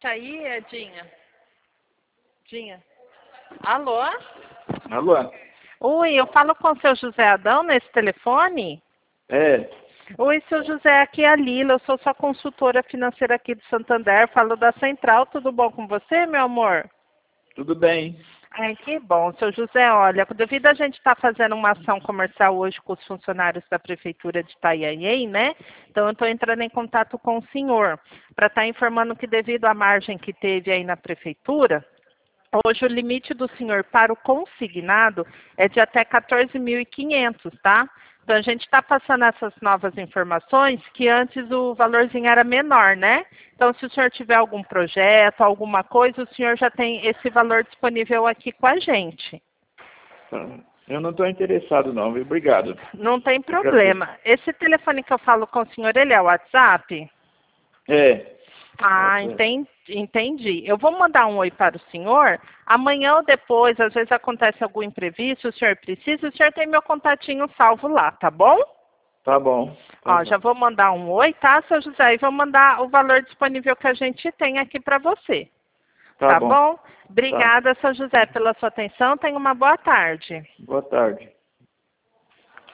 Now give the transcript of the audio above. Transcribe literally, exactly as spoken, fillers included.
Tá aí, Edinha? Dinha. Alô? Alô? Oi, eu falo com o seu José Adão nesse telefone? É, Oi, seu José, aqui é a Lila, eu sou sua consultora financeira aqui de Santander, falo da Central, tudo bom com você, meu amor? tudo bem. Ai, que bom, seu José, olha, devido a gente estar fazendo uma ação comercial hoje com os funcionários da Prefeitura de Itanhaém, né? Então eu estou entrando em contato com o senhor, para estar informando que devido à margem que teve aí na Prefeitura, hoje o limite do senhor para o consignado é de até quatorze mil e quinhentos, tá? Então a gente está passando essas novas informações que antes o valorzinho era menor, né? Então se o senhor tiver algum projeto, alguma coisa, o senhor já tem esse valor disponível aqui com a gente. Eu não estou interessado não, viu? Obrigado. Não tem problema. Esse telefone que eu falo com o senhor, ele é o WhatsApp? É. Ah, entendi, entendi. Eu vou mandar um oi para o senhor. Amanhã ou depois, às vezes acontece algum imprevisto, o senhor precisa, o senhor tem meu contatinho salvo lá, tá bom? Tá bom. Tá Ó, bom. já vou mandar um oi, tá, seu José? E vou mandar o valor disponível que a gente tem aqui para você. Tá Tá bom. bom? Tá. Obrigada, seu José, pela sua atenção. Tenha uma boa tarde. Boa tarde.